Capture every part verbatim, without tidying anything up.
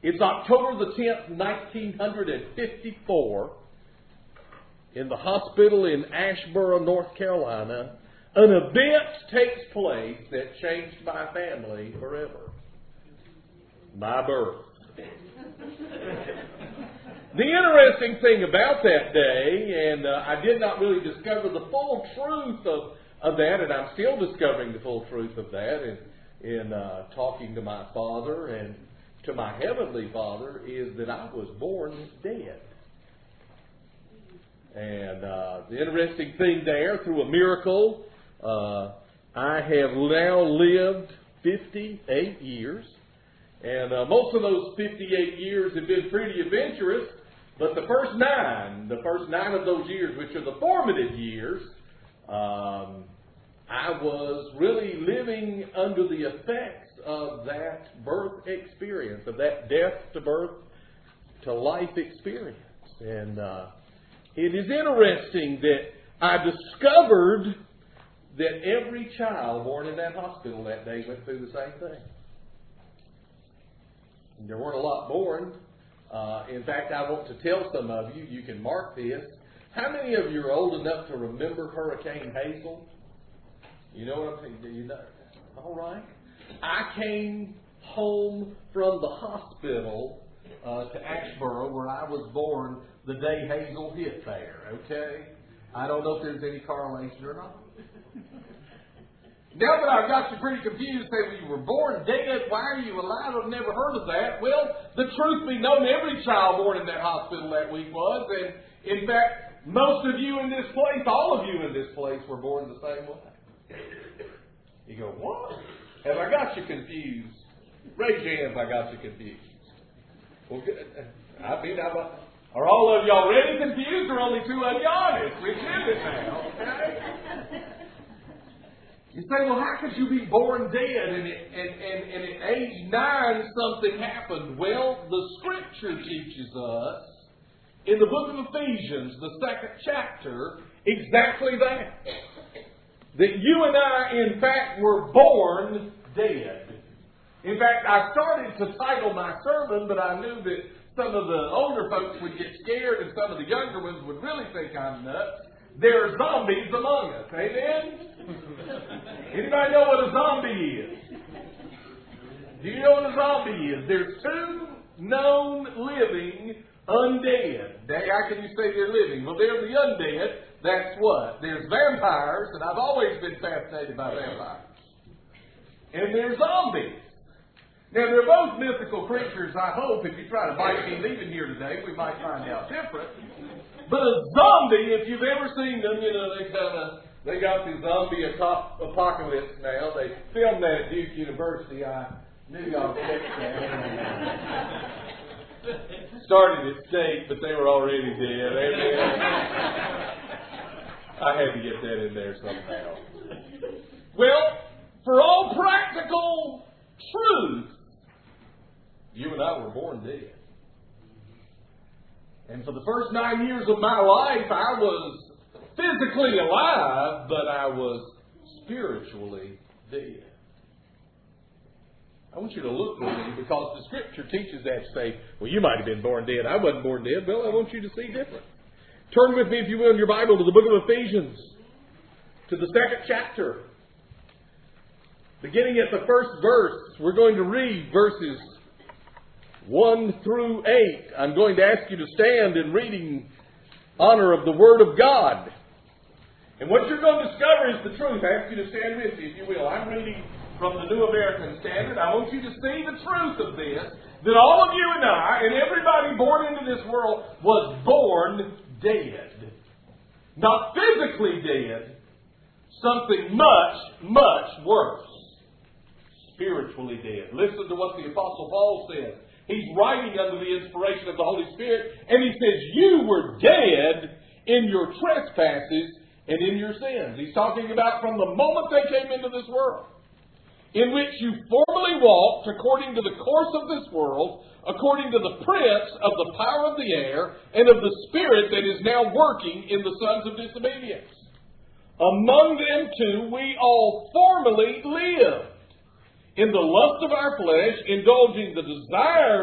It's October the tenth, nineteen fifty-four. In the hospital in Asheboro, North Carolina, an event takes place that changed my family forever. My birth. The interesting thing about that day, and uh, I did not really discover the full truth of, of that, and I'm still discovering the full truth of that in, in uh, talking to my Father and to my Heavenly Father, is that I was born dead. And uh, the interesting thing there, through a miracle, uh, I have now lived fifty-eight years. And uh, most of those fifty-eight years have been pretty adventurous. But the first nine, the first nine of those years, which are the formative years, um, I was really living under the effects of that birth experience, of that death to birth to life experience. And uh, it is interesting that I discovered that every child born in that hospital that day went through the same thing. There weren't a lot born. Uh, in fact, I want to tell some of you, you can mark this. How many of you are old enough to remember Hurricane Hazel? You know what I'm saying? Do you know? All right. I came home from the hospital uh, to Asheboro, where I was born, the day Hazel hit there, okay? I don't know if there's any correlation or not. Now that I've got you pretty confused, say, well, you were born dead, why are you alive? I've never heard of that. Well, the truth be known, every child born in that hospital that week was, and in fact, most of you in this place, all of you in this place, were born the same way. You go, what? Have I got you confused? Raise your hand if I got you confused. Well, I mean, I'm a, are all of you already confused, or only two of you honest? Which is it now? Okay? You say, well, how could you be born dead and, it, and, and, and at age nine something happened? Well, the Scripture teaches us in the book of Ephesians, the second chapter, exactly that. That you and I, in fact, were born dead. In fact, I started to title my sermon, but I knew that some of the older folks would get scared and some of the younger ones would really think I'm nuts. There are zombies among us. Amen? Anybody know what a zombie is? Do you know what a zombie is? There's two known living undead. How can you say they're living? Well, they're the undead. That's what? There's vampires, and I've always been fascinated by vampires. And there's zombies. Now, they're both mythical creatures, I hope. If you try to bite me leaving here today, we might find out different. But a zombie, if you've ever seen them, you know, they kind of, they got the zombie apocalypse now. They filmed that at Duke University. I knew y'all would catch that. Started at State, but they were already dead. Amen. I had to get that in there somehow. Well, for all practical truth, you and I were born dead. And for the first nine years of my life, I was physically alive, but I was spiritually dead. I want you to look with me, because the Scripture teaches that to say, well, you might have been born dead. I wasn't born dead. Well, I want you to see different. Turn with me, if you will, in your Bible to the book of Ephesians, to the second chapter. Beginning at the first verse, we're going to read verses one through eight. I'm going to ask you to stand in reading honor of the Word of God. And what you're going to discover is the truth. I ask you to stand with me, if you will. I'm reading from the New American Standard. I want you to see the truth of this, that all of you and I, and everybody born into this world, was born dead. Not physically dead, something much, much worse. Spiritually dead. Listen to what the Apostle Paul says. He's writing under the inspiration of the Holy Spirit, and he says, you were dead in your trespasses and in your sins. He's talking about from the moment they came into this world, in which you formerly walked according to the course of this world, according to the prince of the power of the air, and of the spirit that is now working in the sons of disobedience. Among them too we all formerly lived, in the lust of our flesh, indulging the desires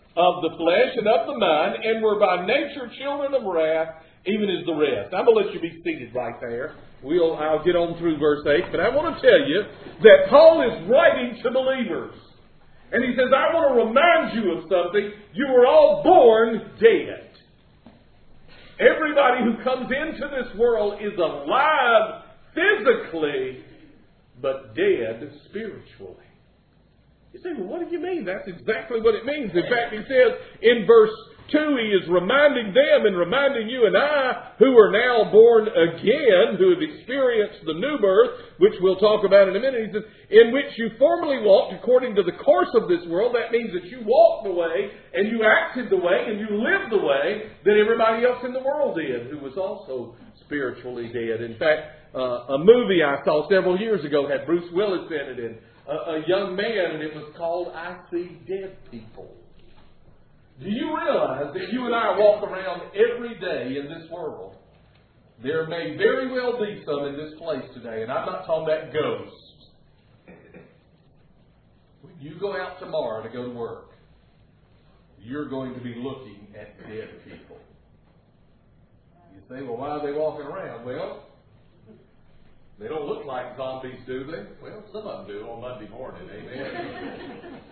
of the flesh and of the mind, and were by nature children of wrath, even as the rest. I'm going to let you be seated right there. We'll, I'll get on through verse eight, but I want to tell you that Paul is writing to believers. And he says, I want to remind you of something. You were all born dead. Everybody who comes into this world is alive physically, but dead spiritually. You say, well, what do you mean? That's exactly what it means. In fact, he says in verse two, he is reminding them and reminding you and I, who are now born again, who have experienced the new birth, which we'll talk about in a minute. He says, in which you formerly walked according to the course of this world. That means that you walked the way, and you acted the way, and you lived the way that everybody else in the world did, who was also spiritually dead. In fact, uh, a movie I saw several years ago had Bruce Willis in it, and a, a young man, and it was called I See Dead People. Do you realize that you and I walk around every day in this world? There may very well be some in this place today, and I'm not talking about ghosts. When you go out tomorrow to go to work, you're going to be looking at dead people. You say, well, why are they walking around? Well, they don't look like zombies, do they? Well, some of them do on Monday morning, amen.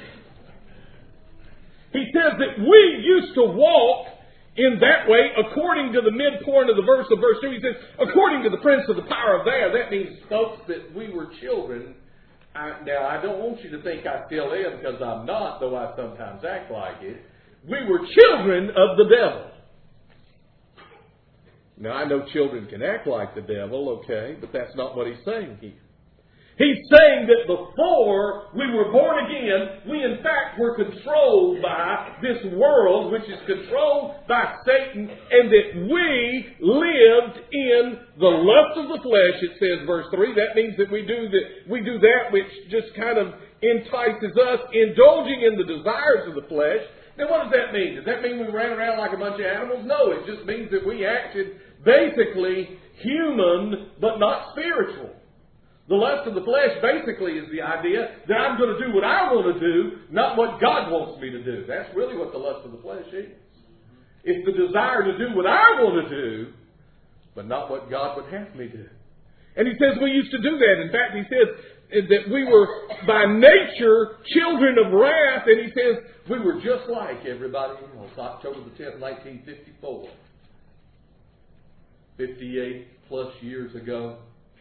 He says that we used to walk in that way according to the midpoint of the verse of verse two. He says, according to the prince of the power of the air. That means, folks, that we were children. I, now, I don't want you to think I still am, because I'm not, though I sometimes act like it. We were children of the devil. Now, I know children can act like the devil, okay, but that's not what he's saying here. He's saying that before we were born again, we in fact were controlled by this world, which is controlled by Satan, and that we lived in the lust of the flesh, it says, verse three. That means that we do that, we do that which just kind of entices us, indulging in the desires of the flesh. Now, what does that mean? Does that mean we ran around like a bunch of animals? No, it just means that we acted basically human, but not spiritual. The lust of the flesh basically is the idea that I'm going to do what I want to do, not what God wants me to do. That's really what the lust of the flesh is. It's the desire to do what I want to do, but not what God would have me do. And he says we used to do that. In fact, he says that we were by nature children of wrath, and he says we were just like everybody else. October the tenth, nineteen fifty-four. fifty-eight plus years ago,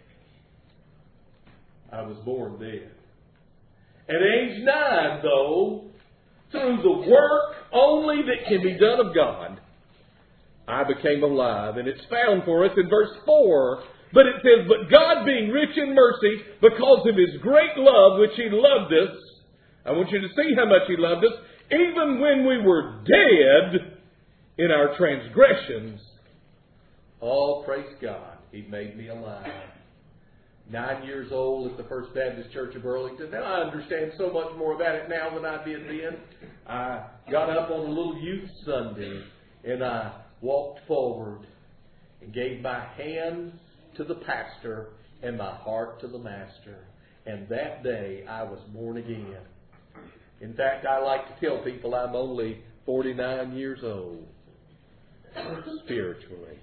I was born dead. At age nine, though, through the work only that can be done of God, I became alive. And it's found for us in verse four. But it says, but God being rich in mercy, because of His great love which He loved us, I want you to see how much He loved us, even when we were dead in our transgressions, oh, praise God, He made me alive. Nine years old at the First Baptist Church of Burlington. Now, I understand so much more about it now than I did then. I got up on a little youth Sunday, and I walked forward and gave my hand to the pastor and my heart to the master. And that day, I was born again. In fact, I like to tell people I'm only forty-nine years old, spiritually.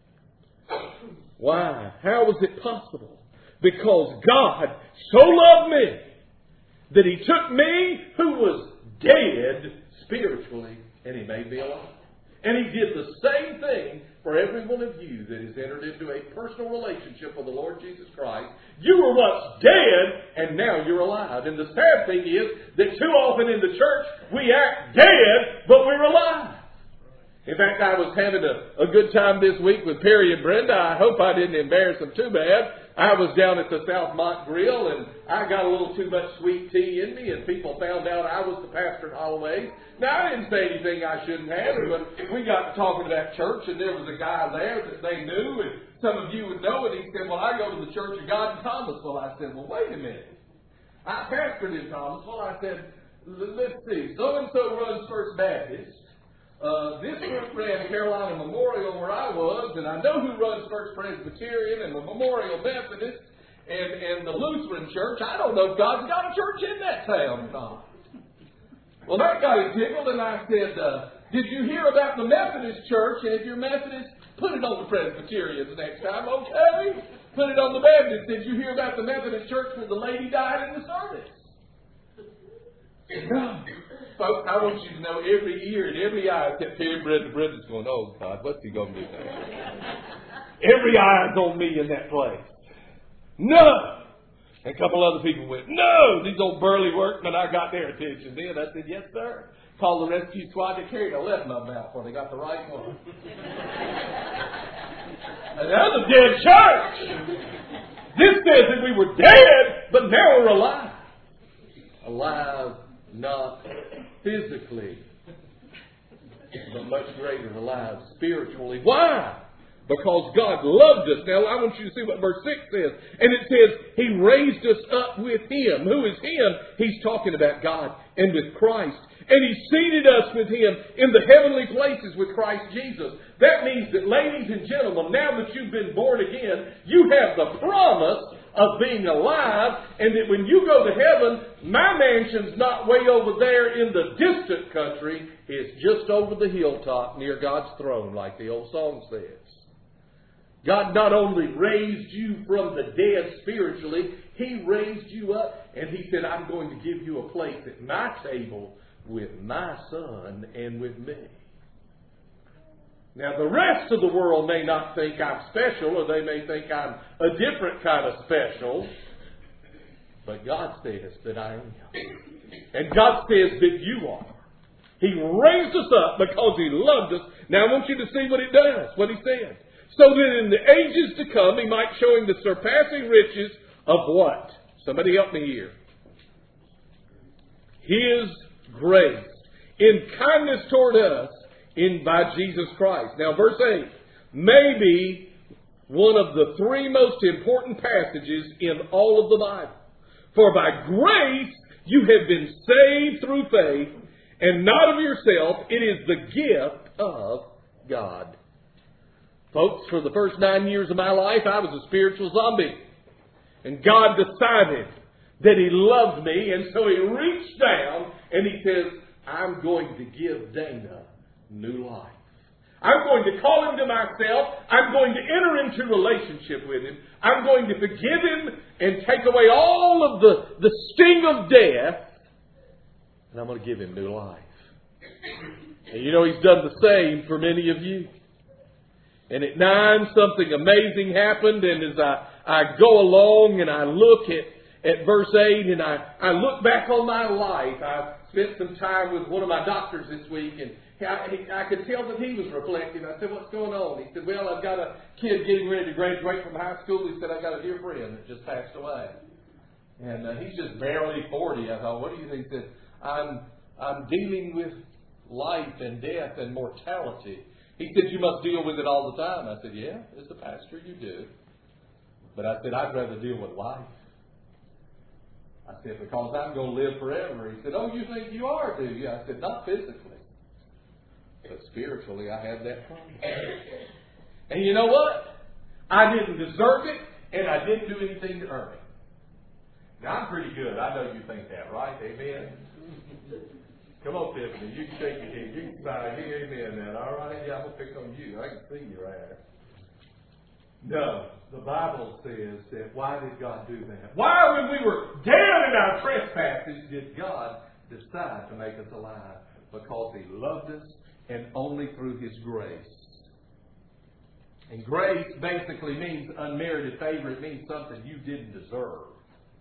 Why? How was it possible? Because God so loved me that He took me, who was dead spiritually, and He made me alive. And He did the same thing for every one of you that has entered into a personal relationship with the Lord Jesus Christ. You were once dead, and now you're alive. And the sad thing is that too often in the church, we act dead, but we're alive. In fact, I was having a, a good time this week with Perry and Brenda. I hope I didn't embarrass them too bad. I was down at the Southmont Grill, and I got a little too much sweet tea in me, and people found out I was the pastor at Holloway. Now, I didn't say anything I shouldn't have, but we got to talking to that church, and there was a guy there that they knew, and some of you would know it. He said, well, I go to the Church of God in Thomasville. I said, well, wait a minute. I pastored in Thomasville. I said, let's see, so-and-so runs First Baptist. Uh, this group ran Carolina Memorial where I was, and I know who runs First Presbyterian and the Memorial Methodist and, and the Lutheran Church. I don't know if God's got a church in that town or not. Well, that got him tickled, and I said, uh, did you hear about the Methodist church? And if you're Methodist, put it on the Presbyterians next time, okay? Put it on the Baptist. Did you hear about the Methodist church where the lady died in the service? No. Folks, I want you to know every ear and every eye kept hearing Brenda. Brenda's going, oh, God, what's he going to do now? Every eye's on me in that place. No! And a couple other people went, no! These old burly workmen, I got their attention then. I said, yes, sir. Called the rescue squad. They carried a left my mouth when they got the right one. And that was a dead church. This says that we were dead, but now we're alive. Alive, not physically, but much greater alive spiritually. Why? Because God loved us. Now, I want you to see what verse six says. And it says, He raised us up with Him. Who is Him? He's talking about God and with Christ. And He seated us with Him in the heavenly places with Christ Jesus. That means that, ladies and gentlemen, now that you've been born again, you have the promise of being alive, and that when you go to heaven, my mansion's not way over there in the distant country. It's just over the hilltop near God's throne, like the old song says. God not only raised you from the dead spiritually, He raised you up, and He said, I'm going to give you a place at my table with my Son and with me. Now, the rest of the world may not think I'm special, or they may think I'm a different kind of special. But God says that I am. And God says that you are. He raised us up because He loved us. Now, I want you to see what it does, what He said. So that in the ages to come, He might show Him the surpassing riches of what? Somebody help me here. His grace in kindness toward us in by Jesus Christ. Now, verse eight, maybe one of the three most important passages in all of the Bible. For by grace you have been saved through faith, and not of yourself. It is the gift of God. Folks, for the first nine years of my life, I was a spiritual zombie. And God decided that He loved me, and so He reached down and He says, I'm going to give Dana new life. I'm going to call him to myself. I'm going to enter into relationship with him. I'm going to forgive him and take away all of the, the sting of death. And I'm going to give him new life. And you know, He's done the same for many of you. And at nine, something amazing happened. And as I, I go along and I look at, at verse eight and I, I look back on my life, I spent some time with one of my doctors this week, and I, he, I could tell that he was reflecting. I said, what's going on? He said, well, I've got a kid getting ready to graduate from high school. He said, I've got a dear friend that just passed away. And uh, he's just barely forty. I thought, what do you think? He said, I'm, I'm dealing with life and death and mortality. He said, you must deal with it all the time. I said, yeah, as a pastor, you do. But I said, I'd rather deal with life. I said, because I'm going to live forever. He said, oh, you think you are, do you? I said, not physically. But spiritually, I have that promise. And you know what? I didn't deserve it, and I didn't do anything to earn it. Now, I'm pretty good. I know you think that, right? Amen? Come on, Tiffany. You can shake your head. You can sigh. Amen, man. All right? Yeah, I'm going to pick on you. I can see your ass. No. The Bible says that why did God do that? Why, when we were dead in our trespasses, did God decide to make us alive? Because He loved us, and only through His grace. And grace basically means unmerited favor. It means something you didn't deserve.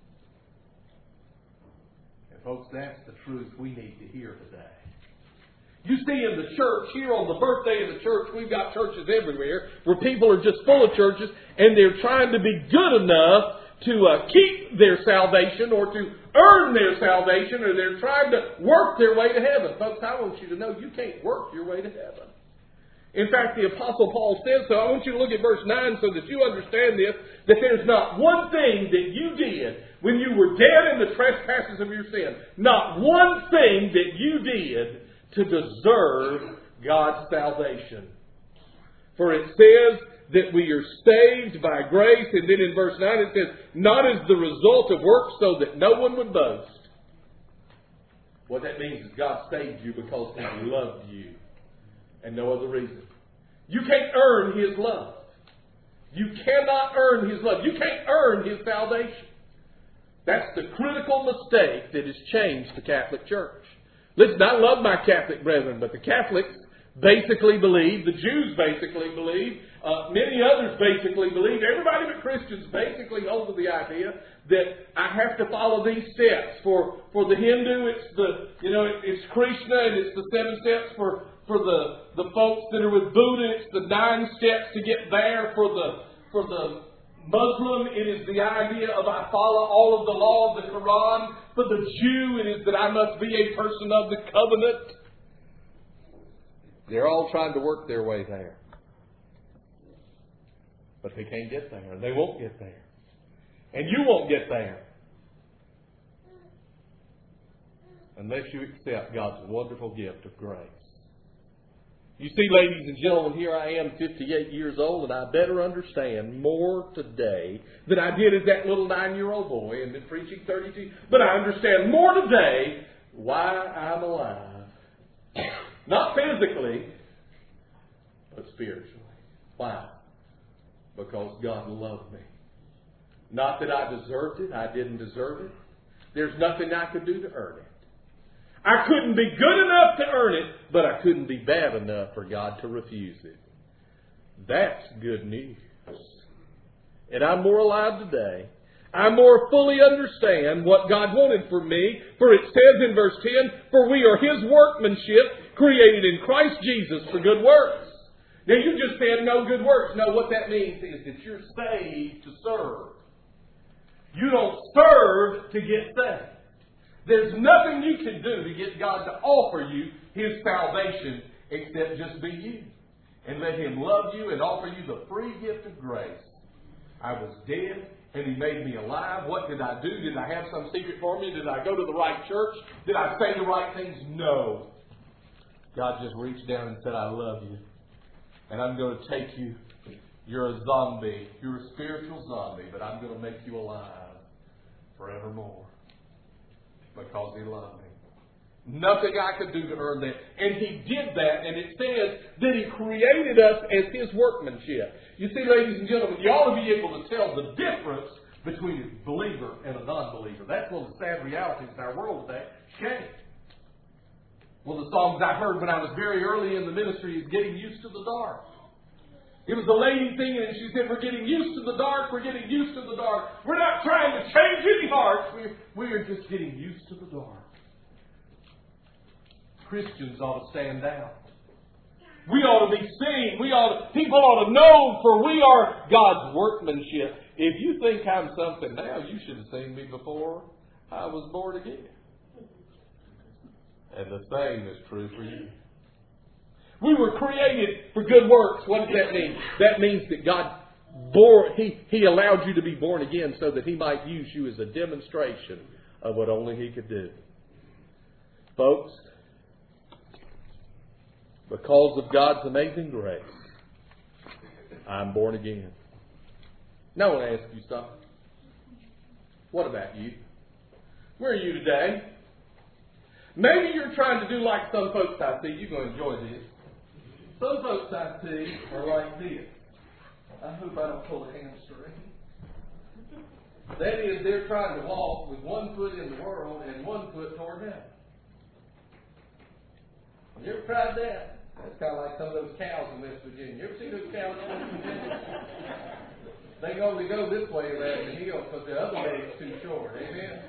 And folks, that's the truth we need to hear today. You see in the church, here on the birthday of the church, we've got churches everywhere where people are just full of churches and they're trying to be good enough to uh, keep their salvation or to earn their salvation, or they're trying to work their way to heaven. Folks, I want you to know you can't work your way to heaven. In fact, the Apostle Paul says so. I want you to look at verse nine so that you understand this, that there's not one thing that you did when you were dead in the trespasses of your sin, not one thing that you did to deserve God's salvation. For it says that we are saved by grace, and then in verse nine it says, not as the result of works, so that no one would boast. What that means is God saved you because He loved you. And no other reason. You can't earn His love. You cannot earn His love. You can't earn His salvation. That's the critical mistake that has changed the Catholic Church. Listen, I love my Catholic brethren, but the Catholics basically believe, the Jews basically believe, uh, many others basically believe, everybody but Christians basically hold to the idea that I have to follow these steps. For for the Hindu, it's the you know it, it's Krishna, and it's the seven steps. For for the the folks that are with Buddha, it's the nine steps to get there. For the for the Muslim, it is the idea of I follow all of the law of the Quran. For the Jew, it is that I must be a person of the covenant. They're all trying to work their way there. But they can't get there, and they won't get there. And you won't get there unless you accept God's wonderful gift of grace. You see, ladies and gentlemen, here I am, fifty-eight years old, and I better understand more today than I did as that little nine-year-old boy and been preaching thirty-two. But I understand more today why I'm alive. Not physically, but spiritually. Why? Because God loved me. Not that I deserved it. I didn't deserve it. There's nothing I could do to earn it. I couldn't be good enough to earn it, but I couldn't be bad enough for God to refuse it. That's good news. And I'm more alive today. I more fully understand what God wanted for me. For it says in verse ten, for we are His workmanship, created in Christ Jesus for good works. Now you just said no good works. No, what that means is that you're saved to serve. You don't serve to get saved. There's nothing you can do to get God to offer you His salvation except just be you. And let Him love you and offer you the free gift of grace. I was dead and He made me alive. What did I do? Did I have some secret formula? Did I go to the right church? Did I say the right things? No. God just reached down and said, I love you. And I'm going to take you. You're a zombie. You're a spiritual zombie. But I'm going to make you alive forevermore. Because He loved me. Nothing I could do to earn that. And He did that. And it says that He created us as His workmanship. You see, ladies and gentlemen, you ought to be able to tell the difference between a believer and a non-believer. That's one of the sad realities in our world today. Shame. One of the songs I heard when I was very early in the ministry is Getting Used to the Dark. It was a lady singing, and she said, we're getting used to the dark, we're getting used to the dark. We're not trying to change any hearts, we're, we're just getting used to the dark. Christians ought to stand out. We ought to be seen. We ought to, people ought to know, for we are God's workmanship. If you think I'm something now, you should have seen me before I was born again. And the same is true for you. We were created for good works. What does that mean? That means that God bore, He, He allowed you to be born again so that He might use you as a demonstration of what only He could do. Folks, because of God's amazing grace, I'm born again. Now I want to ask you something. What about you? Where are you today? Maybe you're trying to do like some folks I see. You're going to enjoy this. Some folks I see are like this. I hope I don't pull a hamstring. That is, they're trying to walk with one foot in the world and one foot toward heaven. Have you ever tried that? That's kind of like some of those cows in West Virginia. You ever seen those cows in West Virginia? They can only go this way around the hill because the other way is too short. Amen?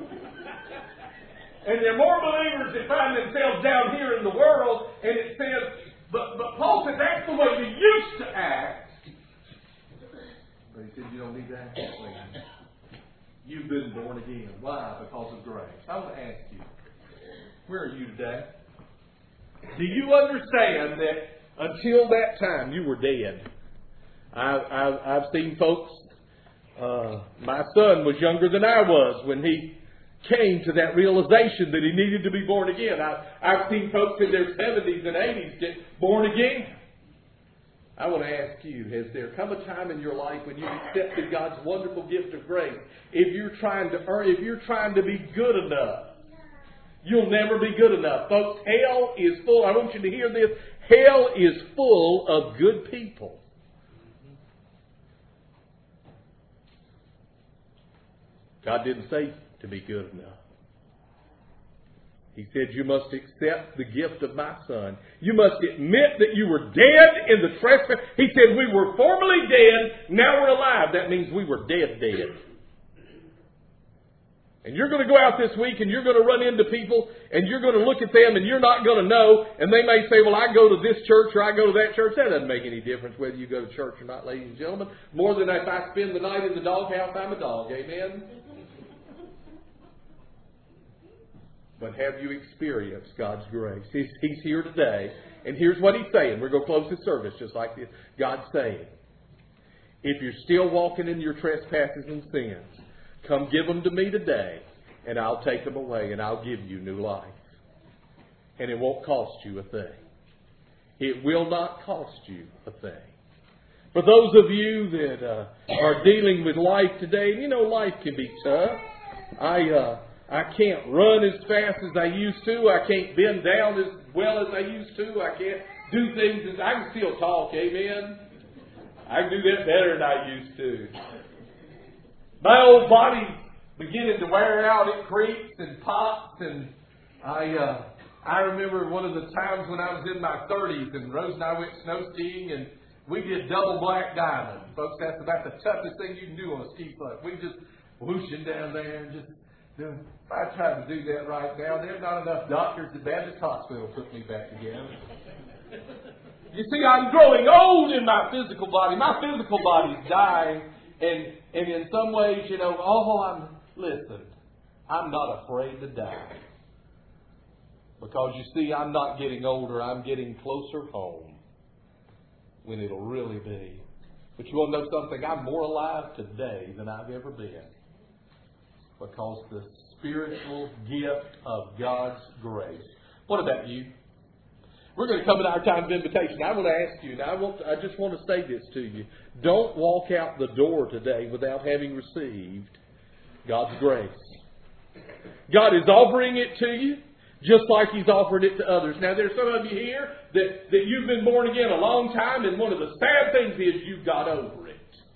And there are more believers that find themselves down here in the world, and it says, but, but Paul said that's the way you used to act. But he said you don't need to act that way. You've been born again. Why? Because of grace. I want to ask you, where are you today? Do you understand that until that time you were dead? I, I, I've seen folks, uh, my son was younger than I was when he came to that realization that he needed to be born again. I, I've seen folks in their seventies and eighties get born again. I want to ask you, has there come a time in your life when you've accepted God's wonderful gift of grace? If you're trying to earn, if you're trying to be good enough, You'll never be good enough. Folks, hell is full. I want you to hear this. Hell is full of good people. God didn't say to be good enough. He said, you must accept the gift of my Son. You must admit that you were dead in the trespass. He said, we were formerly dead, now we're alive. That means we were dead, dead. And you're going to go out this week and you're going to run into people and you're going to look at them and you're not going to know. And they may say, well, I go to this church or I go to that church. That doesn't make any difference whether you go to church or not, ladies and gentlemen. More than if I spend the night in the doghouse, I'm a dog. Amen? But have you experienced God's grace? He's, he's here today. And here's what He's saying. We're going to close this service just like this. God's saying, if you're still walking in your trespasses and sins, come give them to me today, and I'll take them away, and I'll give you new life. And it won't cost you a thing. It will not cost you a thing. For those of you that uh, are dealing with life today, you know life can be tough. I uh, I can't run as fast as I used to. I can't bend down as well as I used to. I can't do things as I can still talk. Amen. I can do that better than I used to. My old body's beginning to wear out. It creaks and pops. And I uh, I remember one of the times when I was in my thirties and Rose and I went snow skiing and we did double black diamond. Folks, that's about the toughest thing you can do on a ski slope. We just whooshing down there and just doing. If I tried to do that right now, there's not enough doctors at Baptist Hospital put me back again. You see, I'm growing old in my physical body. My physical body's dying. And and in some ways, you know, oh, I'm, listen, I'm not afraid to die. Because you see, I'm not getting older. I'm getting closer home when it'll really be. But you want to know something? I'm more alive today than I've ever been. Because the spiritual gift of God's grace. What about you? We're going to come to our time of invitation. I want to ask you, and I, want to, I just want to say this to you. Don't walk out the door today without having received God's grace. God is offering it to you just like He's offered it to others. Now, there's some of you here that, that you've been born again a long time, and one of the sad things is you've got over it.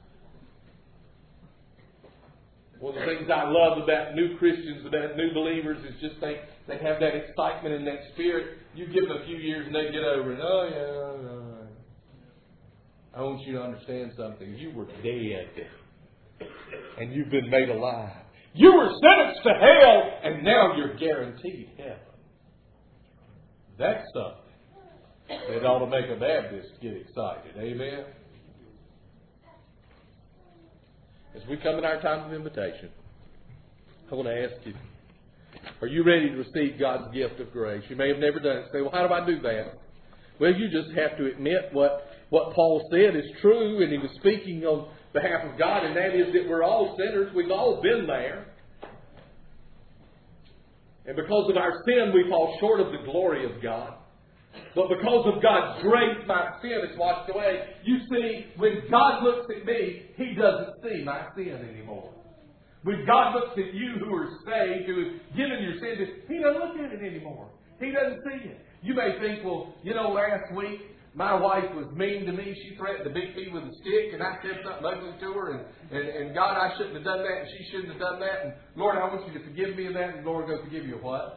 One of the things I love about new Christians, about new believers, is just they, they have that excitement and that spirit. You give them a few years and they get over it. Oh, yeah, no. I want you to understand something. You were dead. And you've been made alive. You were sentenced to hell, and now you're guaranteed heaven. That's something that ought to make a Baptist get excited. Amen? As we come in our time of invitation, I want to ask you, are you ready to receive God's gift of grace? You may have never done it. Say, well, how do I do that? Well, you just have to admit what, what Paul said is true, and he was speaking on behalf of God, and that is that we're all sinners. We've all been there. And because of our sin, we fall short of the glory of God. But because of God's grace, my sin is washed away. You see, when God looks at me, He doesn't see my sin anymore. When God looks at you who are saved, who has given your sins, He doesn't look at it anymore. He doesn't see it. You may think, well, you know, last week my wife was mean to me. She threatened to beat me with a stick, and I said something ugly to her. And, and, and God, I shouldn't have done that, and she shouldn't have done that. And Lord, I want you to forgive me of that. And Lord, go forgive you of what?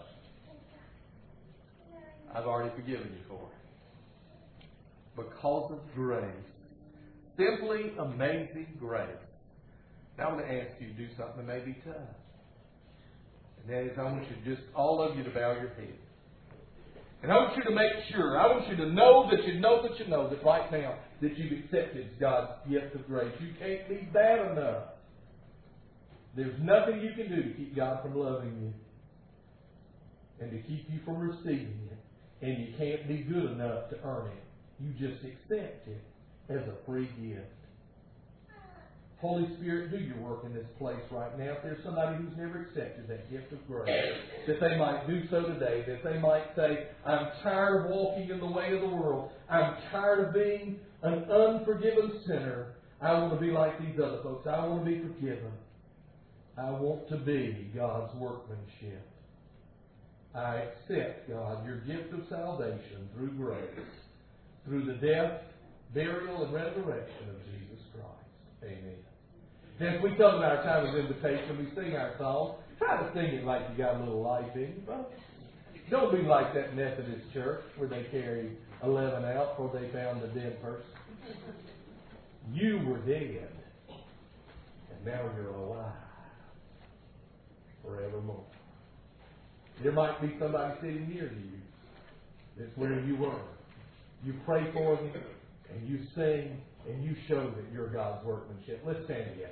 I've already forgiven you for it. Because of grace. Simply amazing grace. Now I want to ask you to do something that may be tough. And that is, I want you to just, all of you to bow your head. And I want you to make sure, I want you to know that you know that you know that right now that you've accepted God's gift of grace. You can't be bad enough. There's nothing you can do to keep God from loving you and to keep you from receiving it. And you can't be good enough to earn it. You just accept it as a free gift. Holy Spirit, do your work in this place right now. If there's somebody who's never accepted that gift of grace, that they might do so today, that they might say, I'm tired of walking in the way of the world. I'm tired of being an unforgiven sinner. I want to be like these other folks. I want to be forgiven. I want to be God's workmanship. I accept, God, your gift of salvation through grace, through the death, burial, and resurrection of Jesus Christ. Amen. And as we come to our time of invitation, we sing our song. Try to sing it like you got a little life in you, brother. Don't be like that Methodist church where they carry eleven out before they found a dead person. You were dead, and now you're alive forevermore. There might be somebody sitting near you that's where you were. You pray for them, and you sing, and you show that you're God's workmanship. Let's stand together.